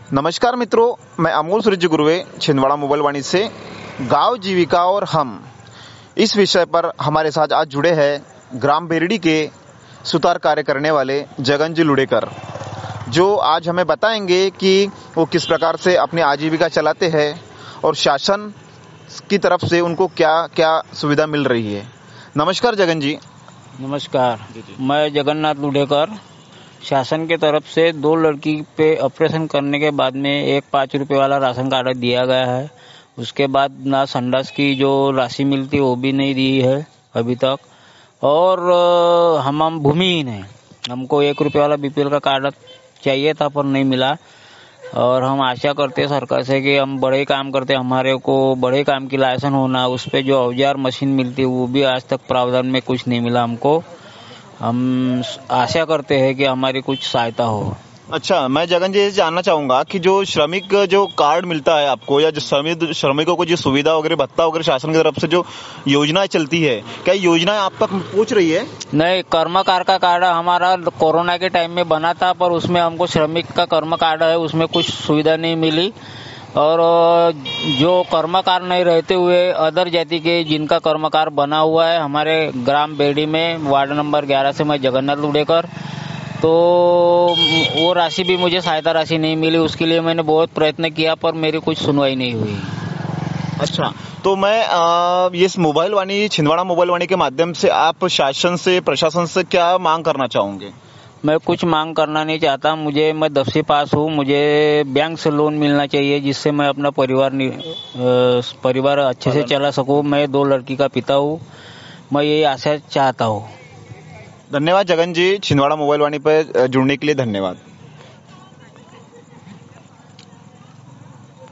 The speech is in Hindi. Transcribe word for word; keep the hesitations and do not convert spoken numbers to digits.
नमस्कार मित्रों, मैं अमोल सूर्य गुरुवे छिंदवाड़ा मोबाइल वाणी से गांव जीविका और हम इस विषय पर हमारे साथ आज जुड़े हैं ग्राम बेरडी के सुतार कार्य करने वाले जगन जी लुडेकर, जो आज हमें बताएंगे कि वो किस प्रकार से अपनी आजीविका चलाते हैं और शासन की तरफ से उनको क्या क्या सुविधा मिल रही है। नमस्कार जगन जी। नमस्कार, मैं जगन्नाथ लुडेकर। शासन के तरफ से दो लड़की पे ऑपरेशन करने के बाद में एक पाँच रुपए वाला राशन कार्ड दिया गया है। उसके बाद ना संडास की जो राशि मिलती वो भी नहीं दी है अभी तक। और हम हम भूमिहीन हैं, हमको एक रुपये वाला बीपीएल का कार्ड चाहिए था पर नहीं मिला। और हम आशा करते हैं सरकार से कि हम बड़े काम करते, हमारे को बड़े काम की लाइसेंस होना, उस पे जो औजार मशीन मिलती है वो भी आज तक प्रावधान में कुछ नहीं मिला हमको। हम आशा करते हैं कि हमारी कुछ सहायता हो। अच्छा, मैं जगन जी जानना चाहूंगा कि जो श्रमिक जो कार्ड मिलता है आपको, या जो श्रमिक श्रमिकों को जो सुविधा वगैरह भत्ता वगैरह शासन की तरफ से जो योजनाएं चलती है, क्या योजनाएं आप तक पहुंच रही है? नहीं, कर्म कार्ड का कार्ड हमारा कोरोना के टाइम में बना था, पर उसमें हमको श्रमिक का कर्म कार्ड है, उसमें कुछ सुविधा नहीं मिली। और जो कर्मकार नहीं रहते हुए अदर जाति के जिनका कर्मकार बना हुआ है हमारे ग्राम बेरडी में वार्ड नंबर ग्यारह से मैं जगन्नाथ लुडेकर, तो वो राशि भी मुझे सहायता राशि नहीं मिली। उसके लिए मैंने बहुत प्रयत्न किया पर मेरी कुछ सुनवाई नहीं हुई। अच्छा, तो मैं आ, ये मोबाइल वाणी छिंदवाड़ा मोबाइल वाणी के माध्यम से आप शासन से प्रशासन से क्या मांग करना चाहोगे? मैं कुछ मांग करना नहीं चाहता। मुझे मैं दसवीं पास हूँ, मुझे बैंक से लोन मिलना चाहिए जिससे मैं अपना परिवार परिवार अच्छे से चला सकूँ। मैं दो लड़की का पिता हूँ, मैं यही आशा चाहता हूँ। धन्यवाद जगन जी, छिंदवाड़ा मोबाइल वाणी पर जुड़ने के लिए धन्यवाद।